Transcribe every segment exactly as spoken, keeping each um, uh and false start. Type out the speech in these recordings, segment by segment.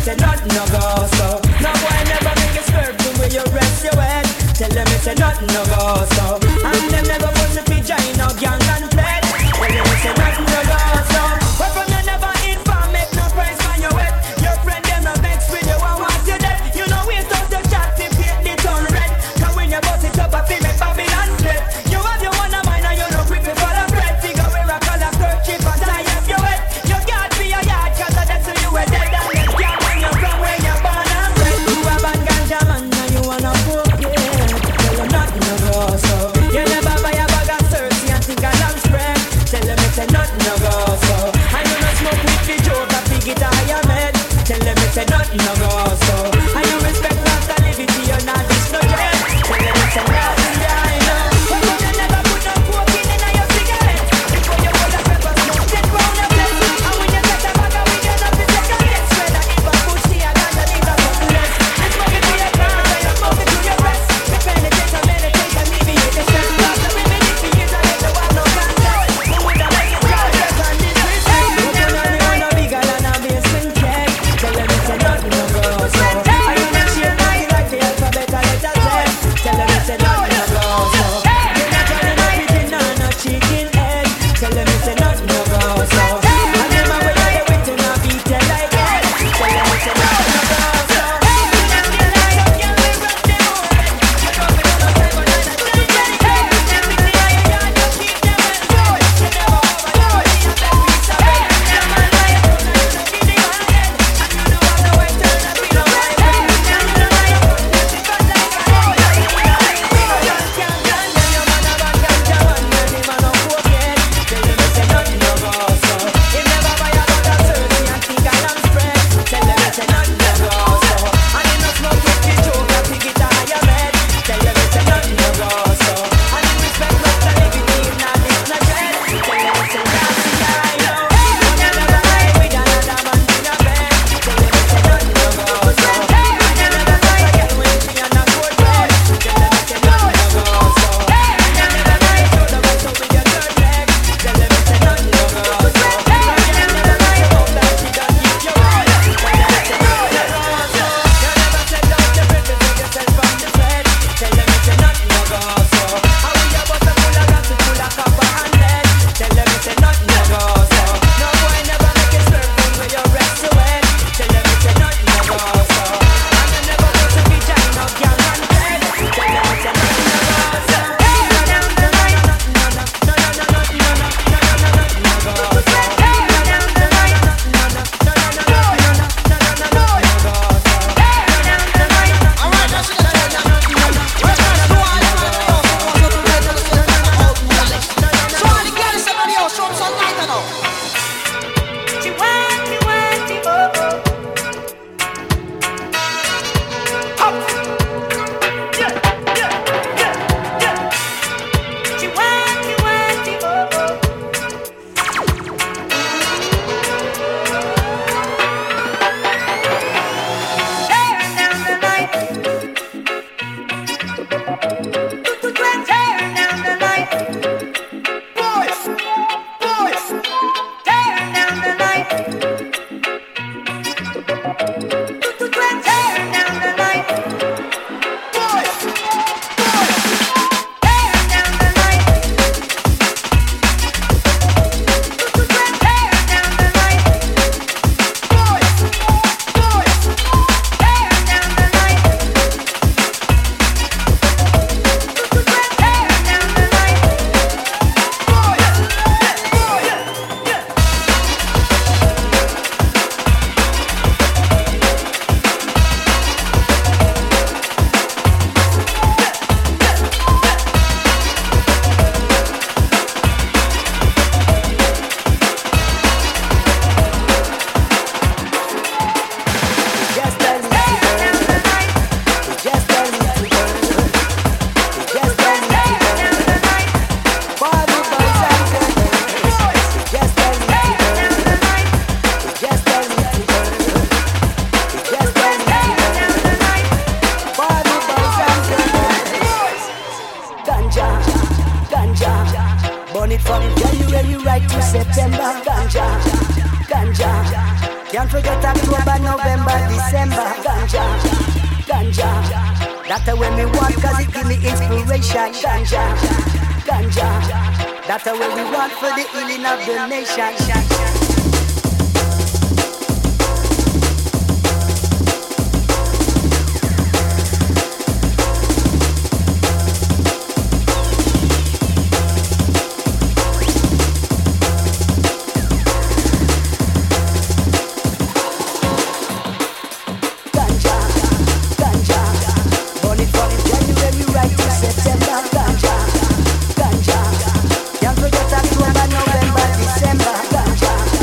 say nothing no go so. No boy never make you swerve the way you rest your head. Tell them it's a nothing no go so. And them never put the vagina no gang and play. Tell them it's a nothing no go so. But from you never inform, make no price when you wet. Your friend them no vex with you and want you dead. You know we start to chat to paint the turn red. Cause when you bust it up I feel make Babylon flip. You have your one of mine and you no quick to follow bread. Figure where I call a skirt chip and tie up your head. You can't be a yard cause that's who you were dead. And you can't when you're from where you're born and bred. You have a ganja man and you wanna poke it. Tell them nothing no go so. You never buy a bag of thirty and think a long spread. Tell them it's a nothing no go so. And you no smoke with the joke and fig it a higher med. Tell them it's a nothing no go so. And you respect Rasta liberty you're not this no dread. Tell them it's a nothing behind you. But you never put no coke in your cigarette. Before you pull a pepper smoke get round your place. And when you get a bag of weed you not to take a less. Spread a heap of pussy and underneath a couple less. You smoke it to your car and you smoke it to your breast. You penetrate and meditate and alleviate the stress. Rasta women if you use a little while no contact. Who would have make it charges and disrespect. But you know you wanna be girl and a basement check. Tell them it's a nothing no go so. Can't forget October, November, December. Ganja, ganja. That's the way me want, cause it give me inspiration. Ganja, ganja. That's the way we want for the healing of the nation. Ganja, can't forget October, November, December. Ganja,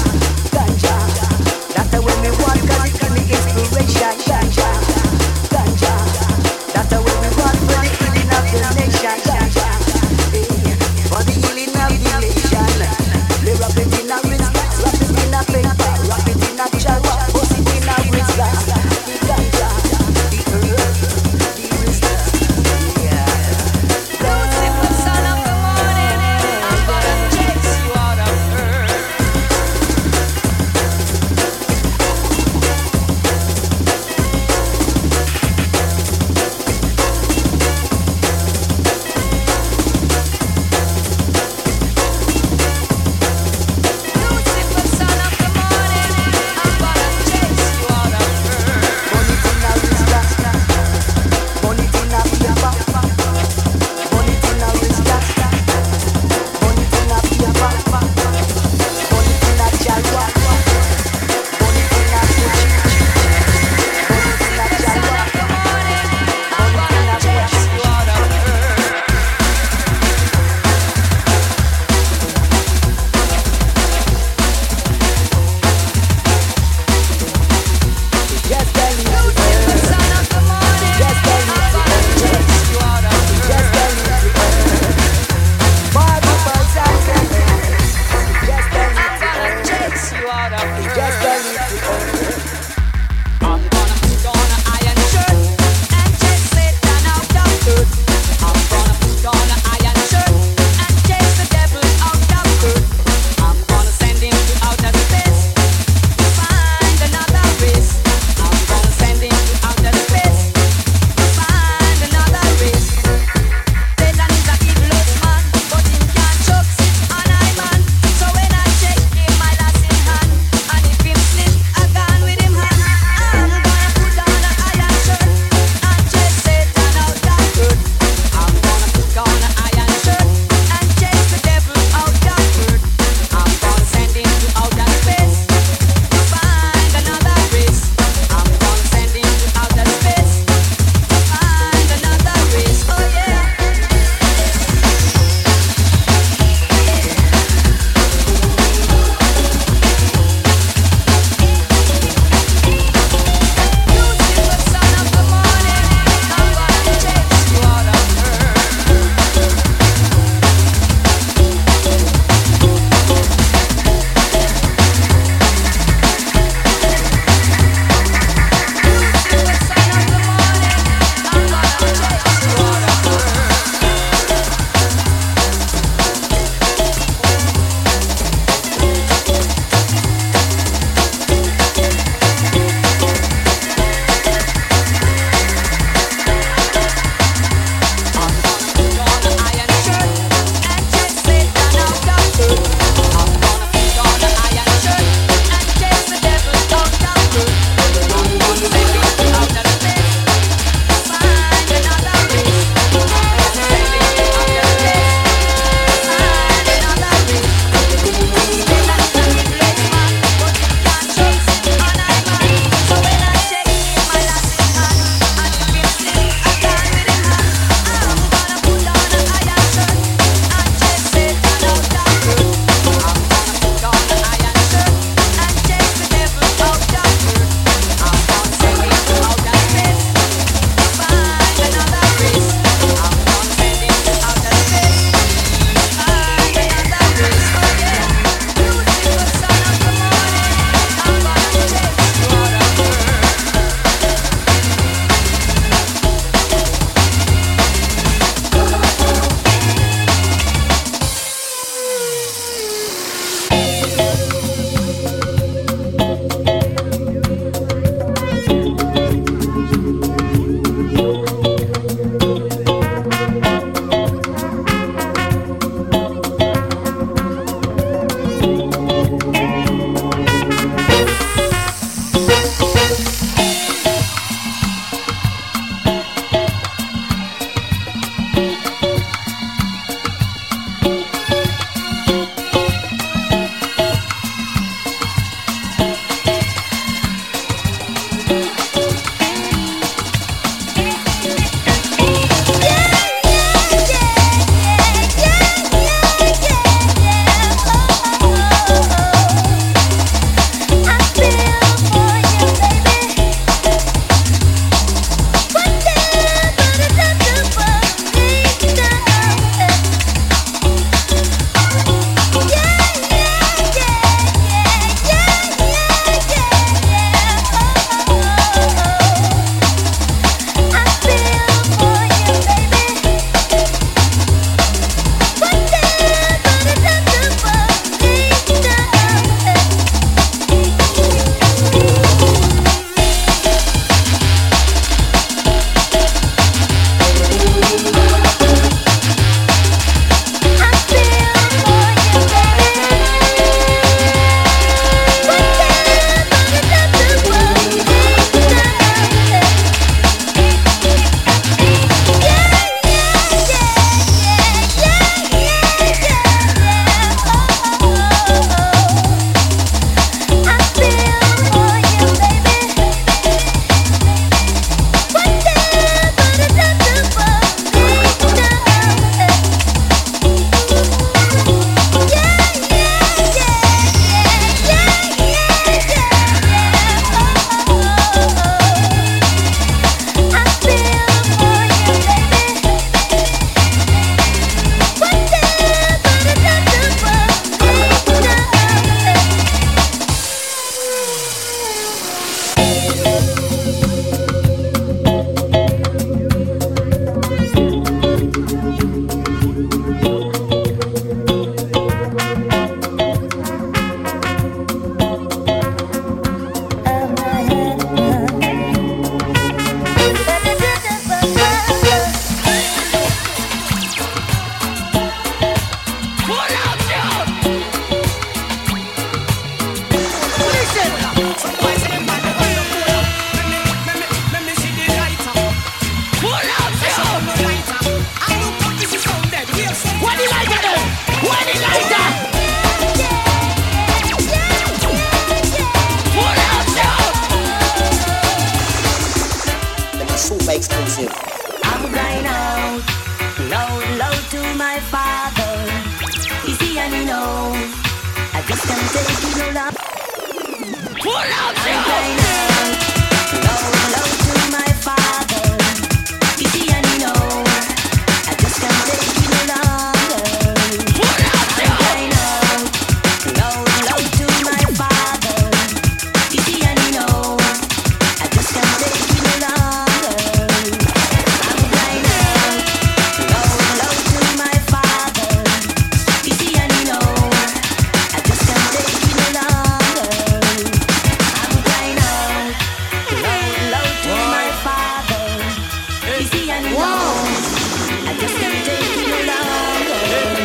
super exclusive. I'm crying out loud, loud to my father. You see and he knows I just can't take it no longer. Pull out, I'm crying out loud, loud to my father. You see and he knows I just can't take it no longer. Pull out, I'm crying out loud, loud to my father. You see and he knows I just can't take it no longer. I'm crying out loud, loud to my father. You see and he knows I just can't take it no longer. I'm crying out loud, loud to my father. You see and he knows I just can't take it no longer.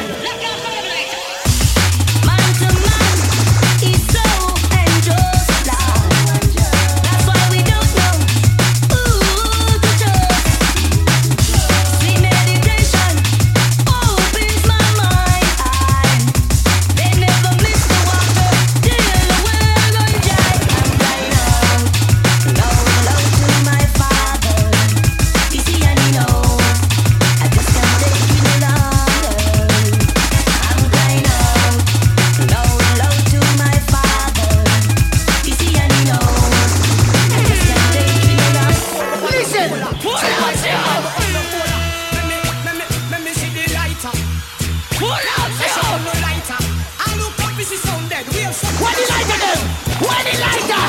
Man to man is so unjust, Lord. That's why we don't know who to trust. Sweet meditation opens my mind. They never miss the water till the well run dry. I'm crying out loud, loud to my father. You see and he knows I just can't take it no longer. I'm crying out loud, loud to my father. You see and he knows I just can't take it no longer. Listen, pull out, let me, let me, let me see the lighter. Pull out, show no lighter. I look up, this is sound dead. We have some. What the lighter them? What the lighter?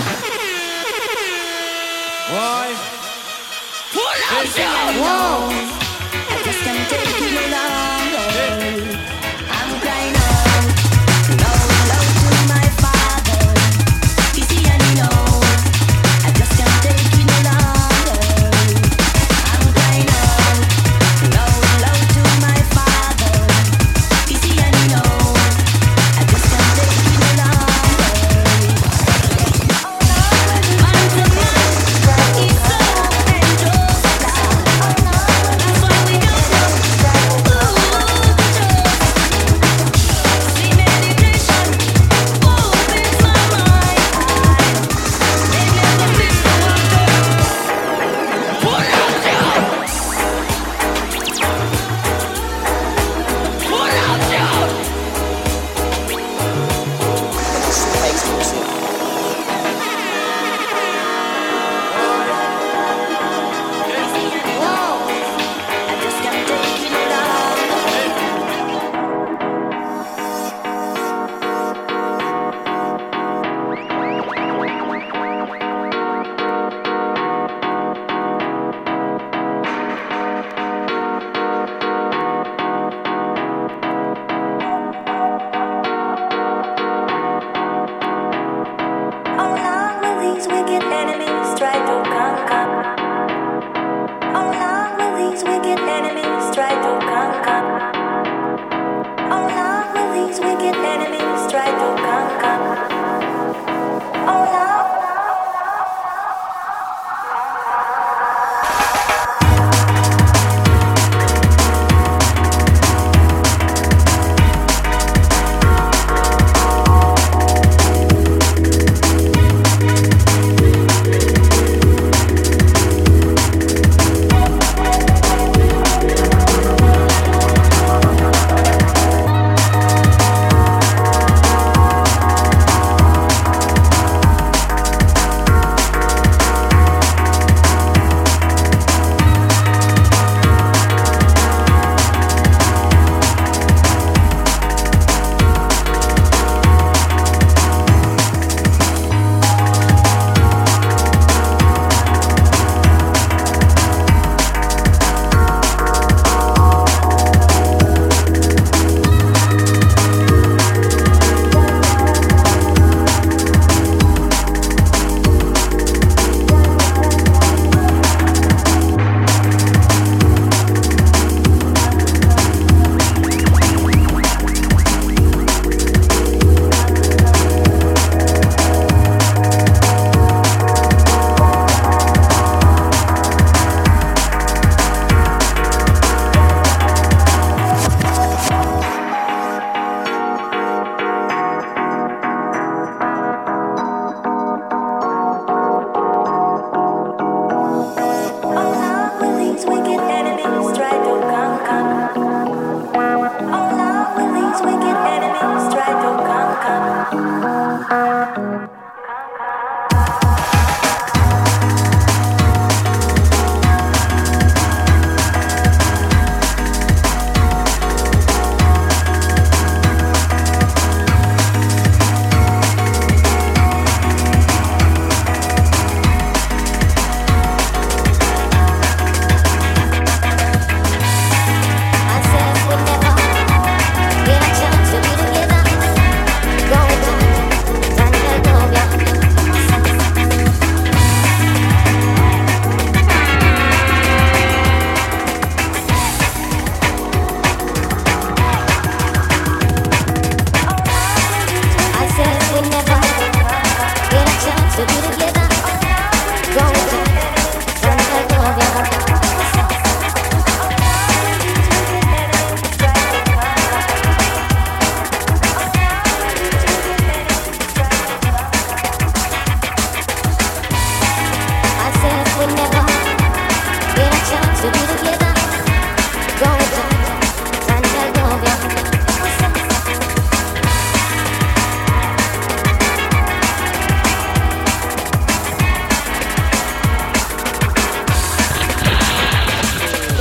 Why? Pull out, Whoa. I just can't take it no longer. I'm crying out loud, loud to my father. You see and he knows I just can't take it no longer. I'm crying out loud, loud to my father. You see and he knows I just can't take it no longer. Man to man is so unjust. That's why we don't know who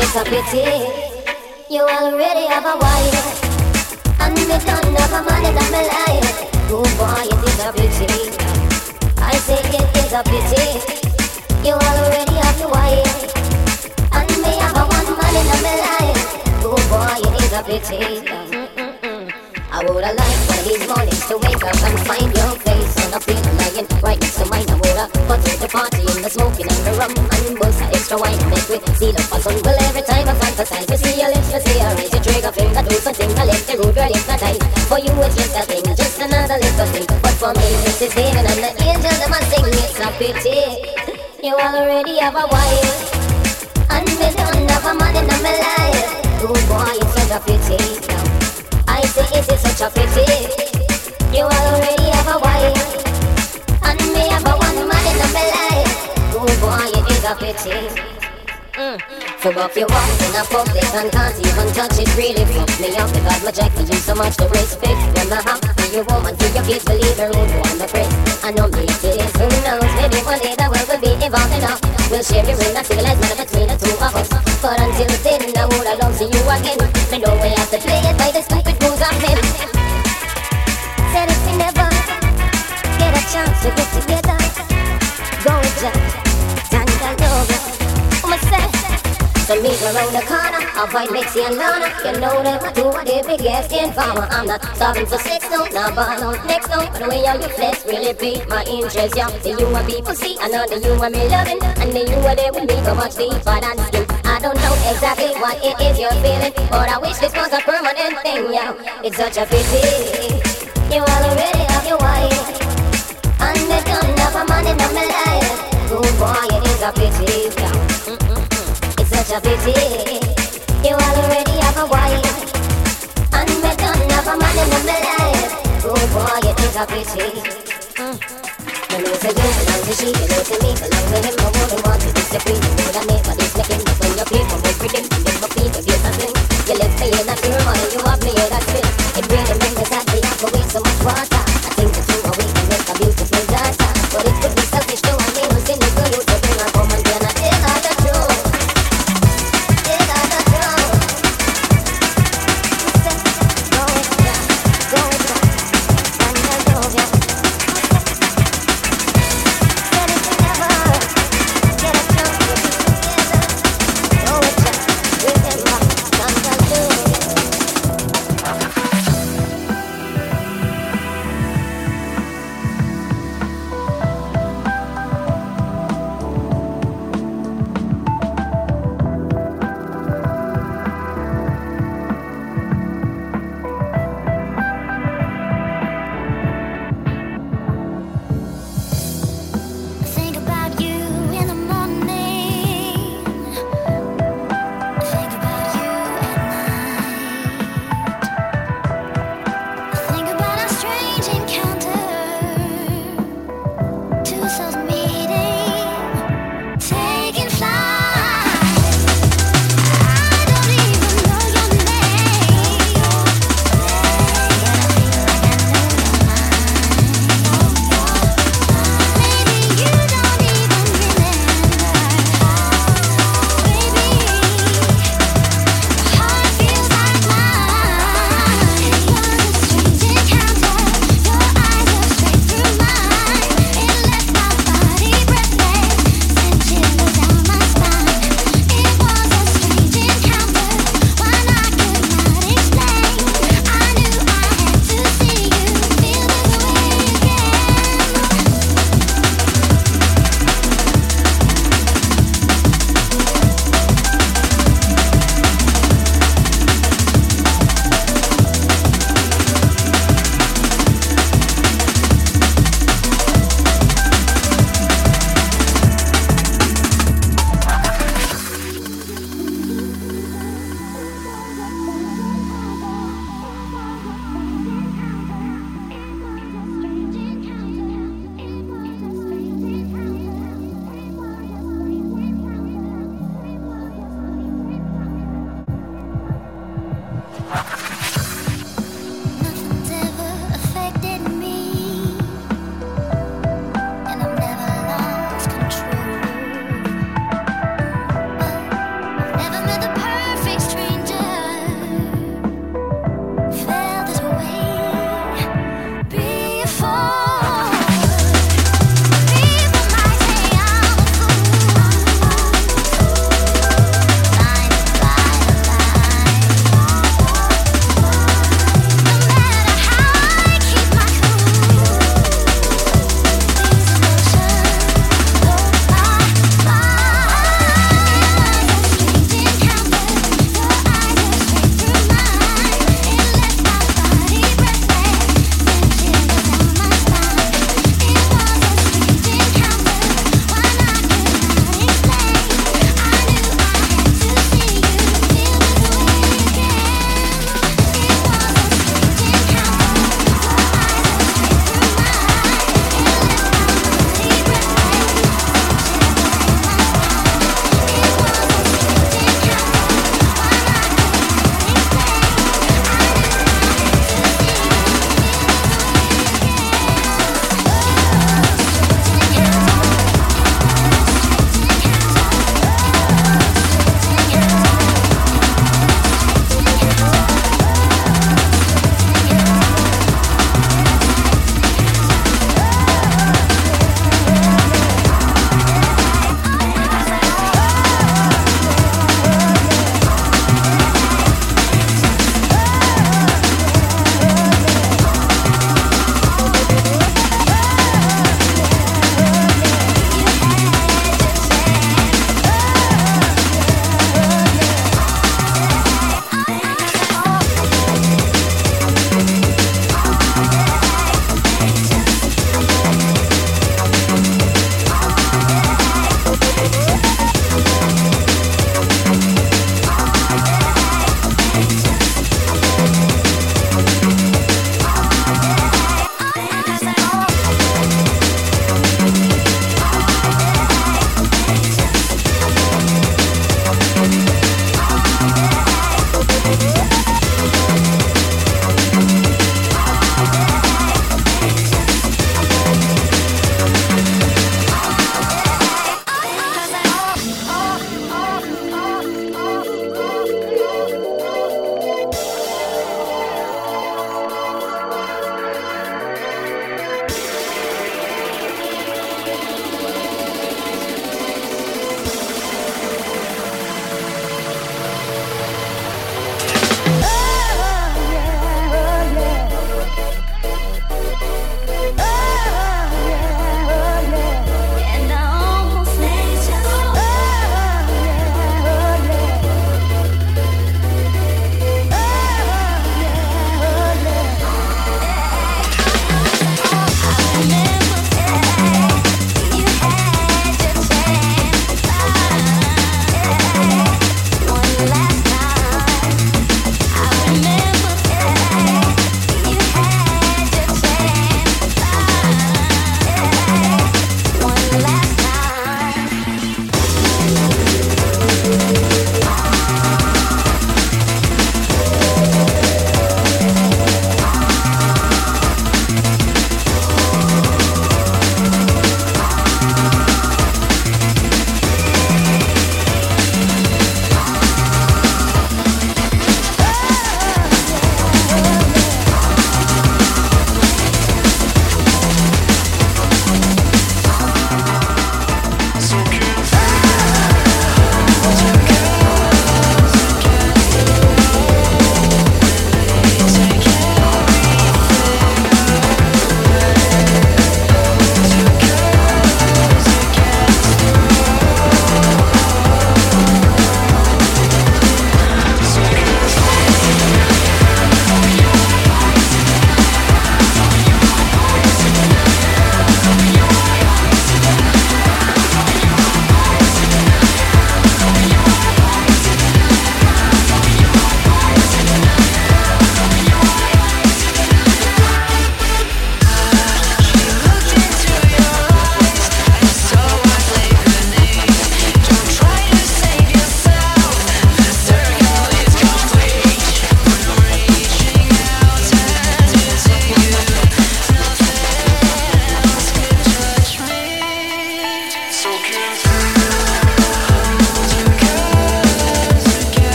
it's a pity. You already have a wife, and me don't have a man in my life. Oh boy, it is a pity. I say it is a pity. You already have your wife, and me have a one man in my life. Oh boy, it is a pity. Mm-mm-mm. I woulda liked one of these mornings to wake up and find your face on a pillow lying right next to mine. I woulda put the party in the smoking and the rum and bust a extra wine and make we seal up a sun. Well, every time I fantasize, we see your lips, we see her raise your trigger finger, do something to let the road girl hypnotize. For you it's just a thing, just another little thing. But for me, this is heaven and the angels them a sing. It's a pity you already have a wife, and me don't have a man in my life. Oh boy, it's such a pity. I say it is such a pity. You already have a wife, and me have a one man in my life. Oh boy, it is a pity. Mm. So if you walk in a public and can't even touch it, really fuck me up. Because my jack for you so much to respect. When I have for your woman, for your kids, believe her own one the press. I know me it is, who knows, maybe one day the world will be evolved enough. We'll share the real and civilized man between the two of us. But until then, I would have loved to see you again. Me know we have to play it by the stupid rules of men. Said if we never get a chance to get together, go with Jack, and I love you. So meet me around the corner, avoid Mixie and Lana. You know them, I do what they big ass informer. I'm not starving for sex, no, not ball out next, no. But the way how you flex really pique my interest, yeah. The you and people see, I know the you and me loving, and the you and they will be so much deeper than skin. I don't know exactly what it is you're feeling, but I wish this was a permanent thing, yeah. It's such a pity you already have your wife, and me don't have a man in my life. Oh boy, it is a pity, yeah. Mm-mm. Such a pity. You already have a wife, and me don't have a man in my life. Oh boy, it is a pity. Mm. You know say you belong to she, you know say me belong to him. I wouldn't want to disagree. You would have made for this making, but when you play for me, pretty, you give up people, get a thing. You left me in a turmoil, you have me in a spin. It really makes me sad, they have to waste so much water. I think the two are we can make a beautiful daughter, but it could be selfish too. I mean, who's in it for you to bring her home and then I tell her the truth. Get a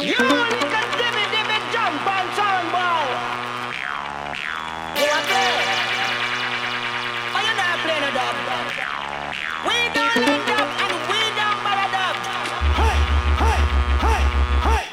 You little dimmy dimmy jump on sound boy. You are there. Are you not playing a dub? We don't like dub and we don't bother dub. Hey, hey, hey, hey.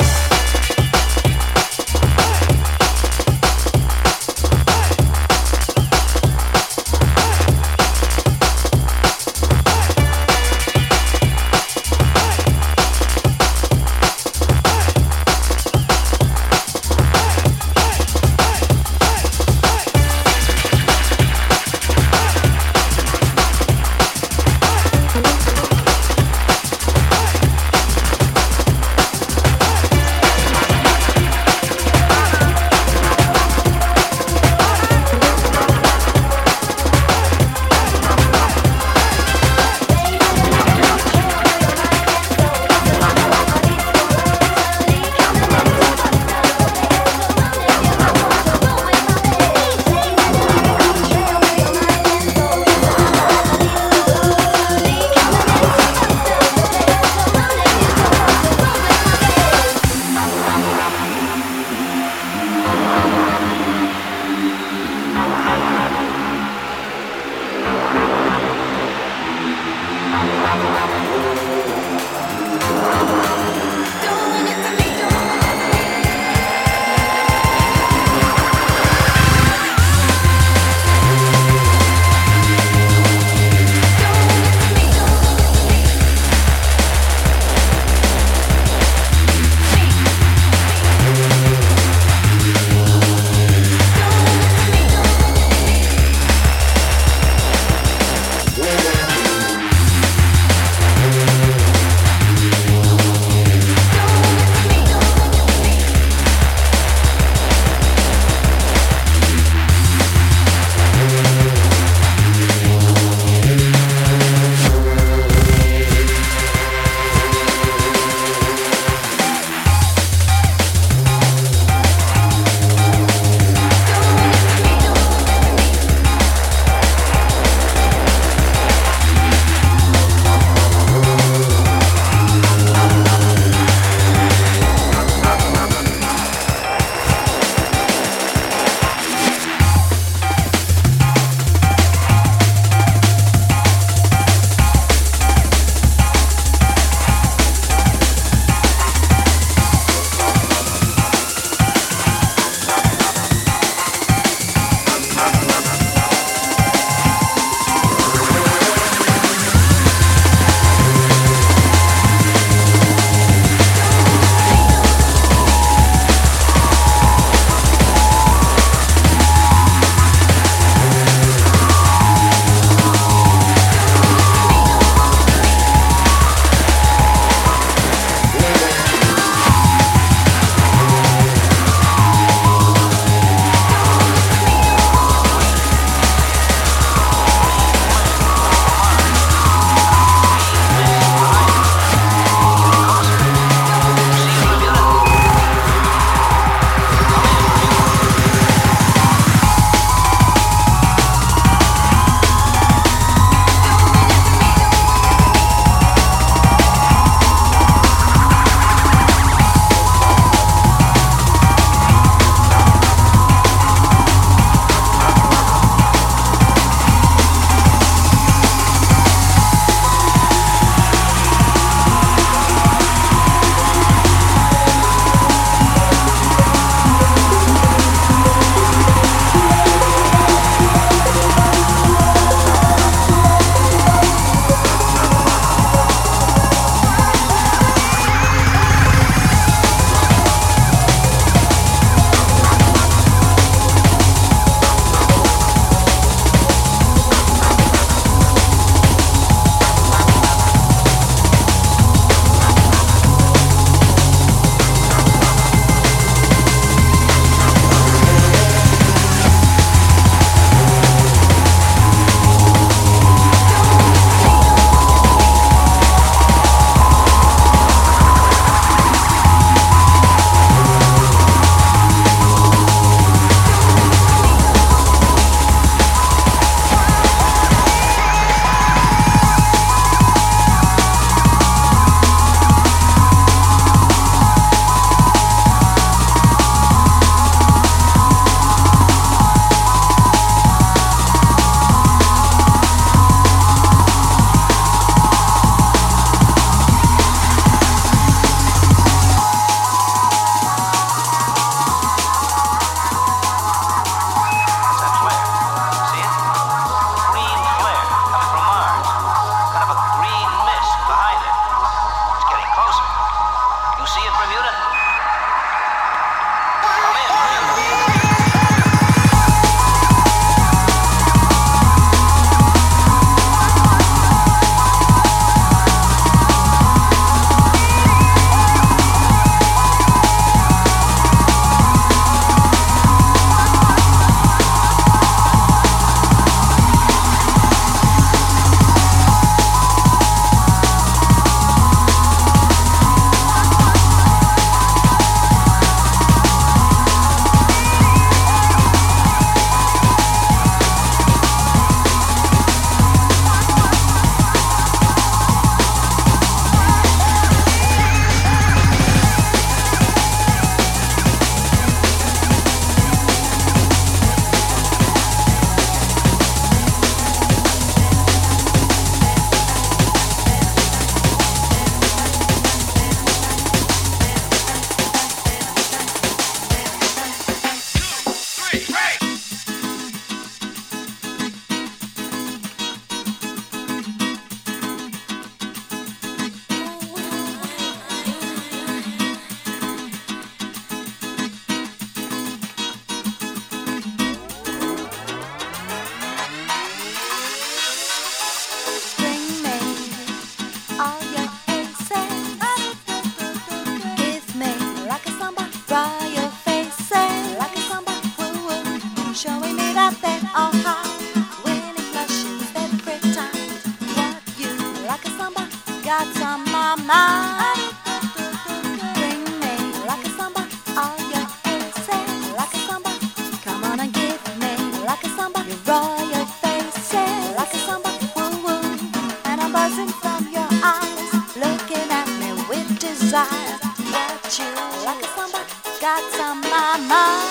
Like a samba, got some mama.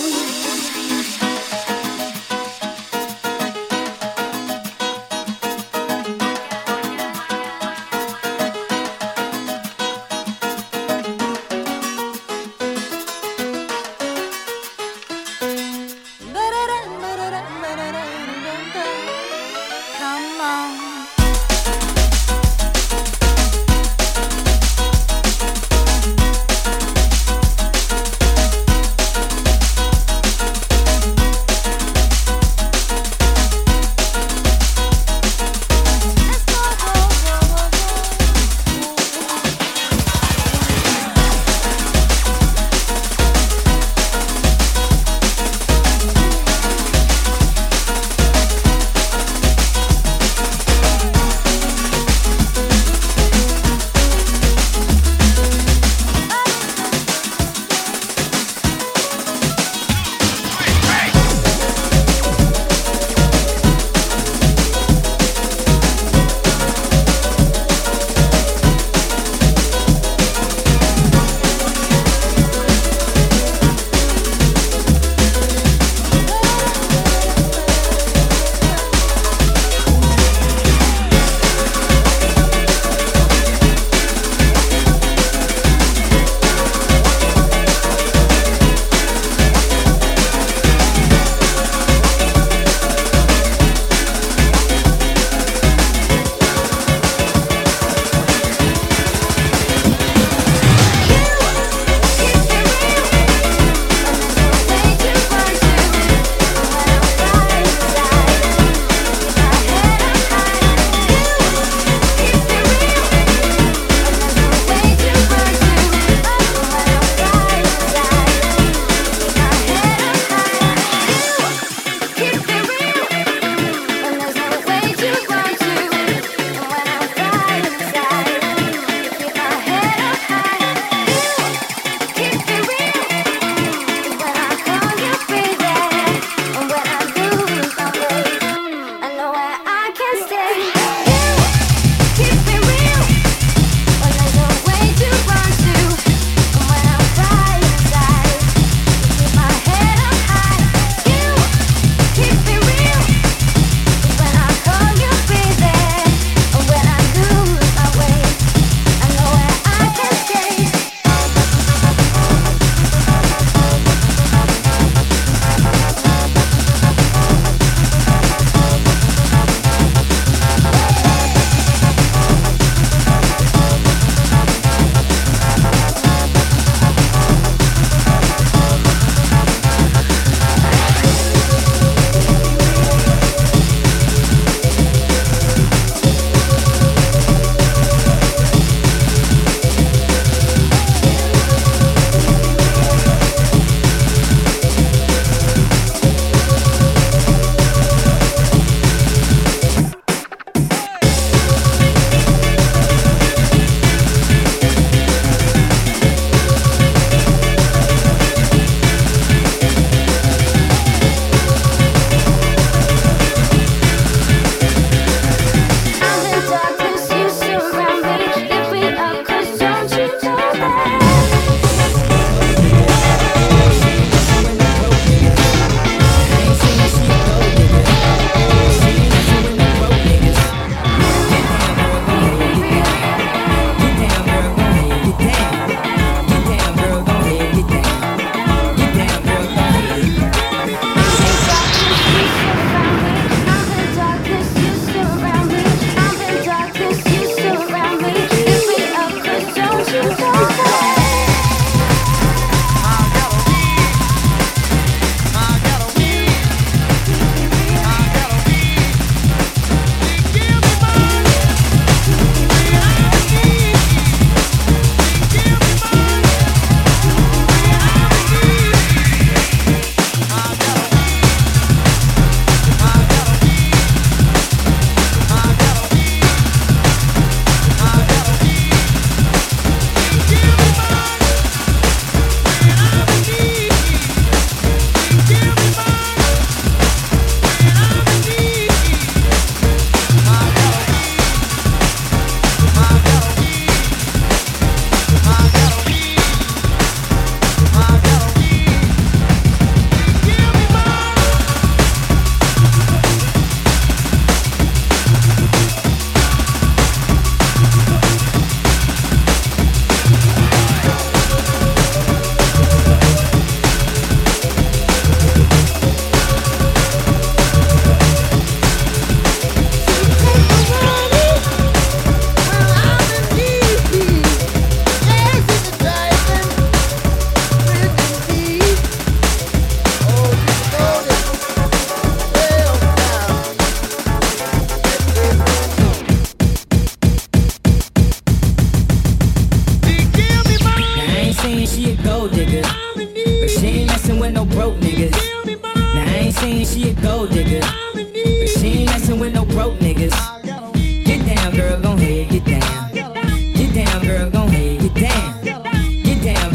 Come on.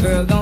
girl